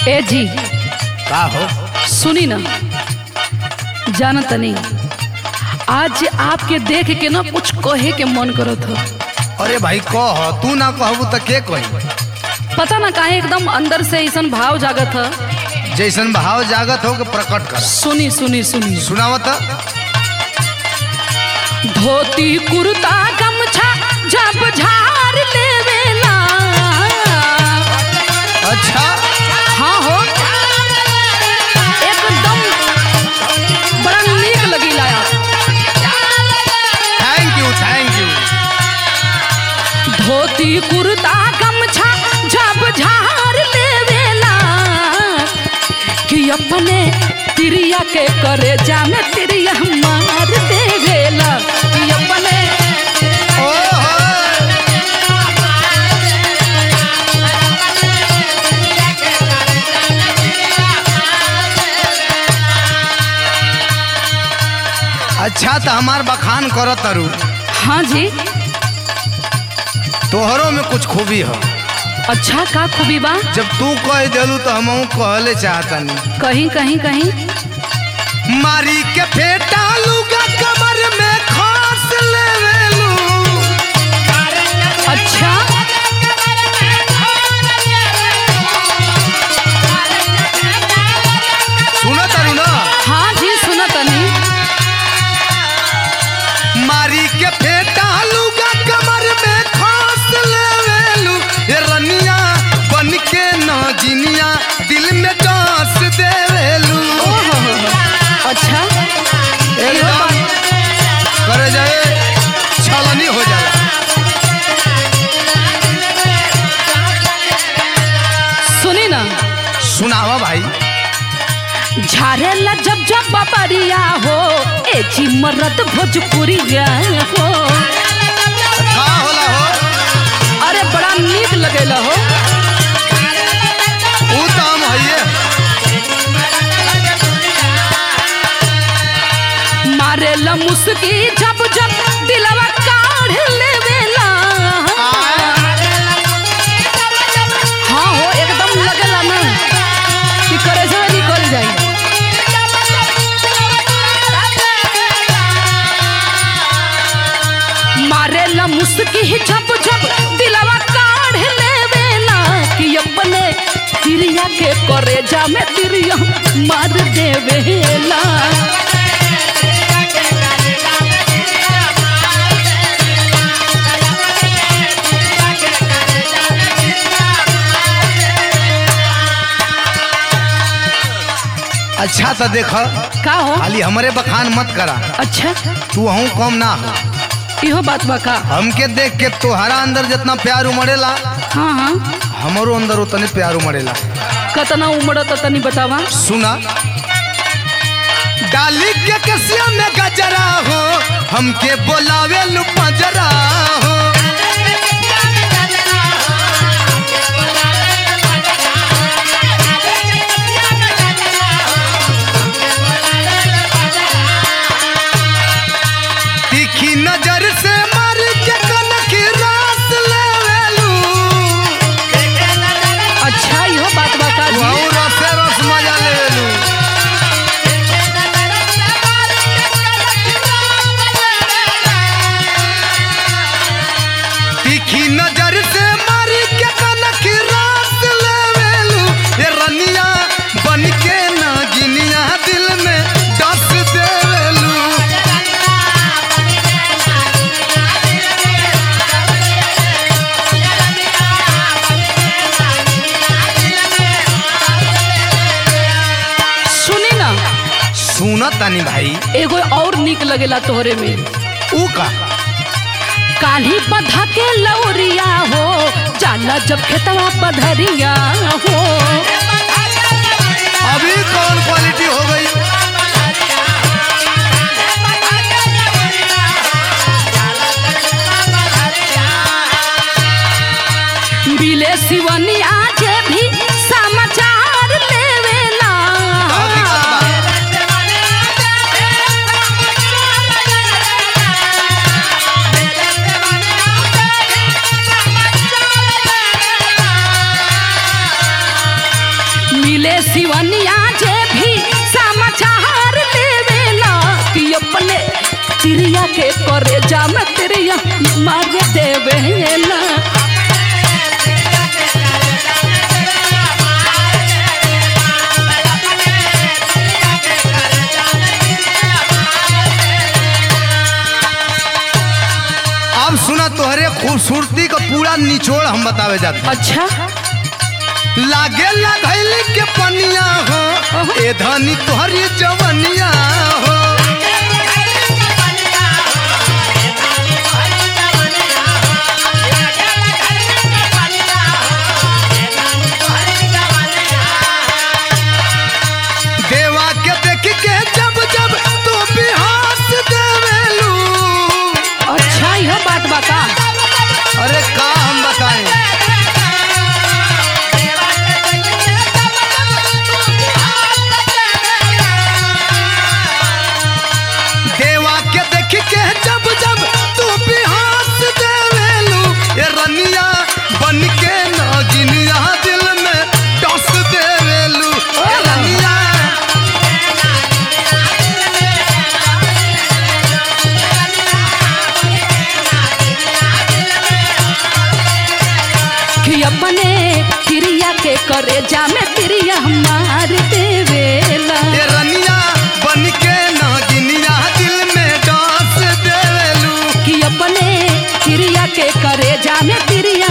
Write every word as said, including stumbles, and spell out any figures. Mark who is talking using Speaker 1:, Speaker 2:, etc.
Speaker 1: ए जी
Speaker 2: का हो?
Speaker 1: सुनी ना, जानत नहीं आज आपके देख के ना कुछ कहे के मन करत हो।
Speaker 2: अरे भाई कह, तू ना कहबू तो के कही?
Speaker 1: पता ना काहे एकदम अंदर से ऐसा भाव जागत है।
Speaker 2: जैसन भाव जागत हो के प्रकट कर।
Speaker 1: सुनी सुनी सुनी
Speaker 2: सुनावत।
Speaker 1: धोती कुर्ता गमछा जब झाड़ लेवेला।
Speaker 2: अच्छा
Speaker 1: हाँ हो, एकदम बड़ा नीक लगीला।
Speaker 2: Thank you thank you.
Speaker 1: धोती कुर्ता गमछा जब झाड़ लेवेला कि अपने तिरिया के करे जामे तिरिया मार देवेला कि अपने
Speaker 2: ओहो अच्छा तो हमार बखान करत तारू।
Speaker 1: हाँ जी।
Speaker 2: तोहरों में कुछ खूबी हो।
Speaker 1: अच्छा का खूबी बा?
Speaker 2: जब तू कह देलू तो हम कहले चाहतनी।
Speaker 1: कहीं कहीं कहीं
Speaker 2: मारी के फेटा लूगा कमर में खास लेवेलू।
Speaker 1: अच्छा
Speaker 2: सुनो तारू ना?
Speaker 1: हाँ जी सुना तनी।
Speaker 2: मारी के फेटा लूगा कमर में खास लेवेलू। ये रनिया बन के नाजिनिया दिल में डांस देवेलू।
Speaker 1: अच्छा
Speaker 2: एकदम करे जाए छलनी हो जाला।
Speaker 1: सुनी ना,
Speaker 2: सुनावा भाई।
Speaker 1: झारेला जब जब बबरिया हो ए जी मरद भोजपुरिया हो।
Speaker 2: का होला हो?
Speaker 1: अरे बड़ा नीक लगेला हो।
Speaker 2: ऊ तो हम हइये।
Speaker 1: मारेला मुस्की जब जब दिलवा काढ़ लेवेला। हाँ हो, एकदम लगेला ना कि करे से निकल जाई। मारेला मुस्की जब जब दिलवा काढ़ लेवेला कि अपने तिरिया के करे जा में तिरिया मार देवेला।
Speaker 2: अच्छा तो देख,
Speaker 1: का हो?
Speaker 2: खाली हमरे बखान मत करा।
Speaker 1: अच्छा
Speaker 2: तू हूँ कम ना हो।
Speaker 1: इहो बात बा का?
Speaker 2: हमके देख के तोहरा अंदर जितना प्यार उमड़ेला
Speaker 1: हाँ हाँ,
Speaker 2: हमरो अंदर उतने प्यार उमड़ेला।
Speaker 1: कतना उमड़त तनी बतावा।
Speaker 2: सुना। डाली के कसिया में गजरा हो, हमके बोलावे लू पंजरा हो। तीखी नजर से मार के कनकी रास लेवेलू।
Speaker 1: अच्छा इहो बात बा का जी?
Speaker 2: वहू रसे रस मजा लेवेलू। तीखी नजर से मार के कनकी रास लेवेलू। ये रनिया बन के नागिनिया दिल में डस देवेलू।
Speaker 1: सुनी ना,
Speaker 2: सुना तानी भाई।
Speaker 1: एगो और नीक लगेला तोहरे में।
Speaker 2: ऊ का?
Speaker 1: काली बधा के लौरिया हो जाला जब खेतवा पधरिया हो।
Speaker 2: अभी कौन क्वालिटी हो गई?
Speaker 1: बिले सिवनिया जे भी समाचार लेवेला। मिले सिवनिया जे भी समाचार लेवेला कि अपने तिरिया के करे जा में तिरिया मार देवेला।
Speaker 2: अब सुना तोहरे खूबसूरती का पूरा निचोड़ हम बतावे जाते हैं।
Speaker 1: अच्छा
Speaker 2: लागे लागैली के पनिया हो ए धनी तोहरी जवनिया हो। देवा के देख के जब जब तू भी हंस देवेलू।
Speaker 1: अच्छा यह बात बता।
Speaker 2: अरे का हम बताएं। देवा के देख के जब जब तू भी हंस देवेलू। ये रनिया बन के नागिनिया दिल में डस देवेलू। ये रनिया
Speaker 1: कि अपने तिरिया के करे जा में तिरिया मार देवेला।
Speaker 2: ये रनिया बन के नागिनिया दिल में डस देवेलू।
Speaker 1: कि अपने तिरिया के करे जा में तिरिया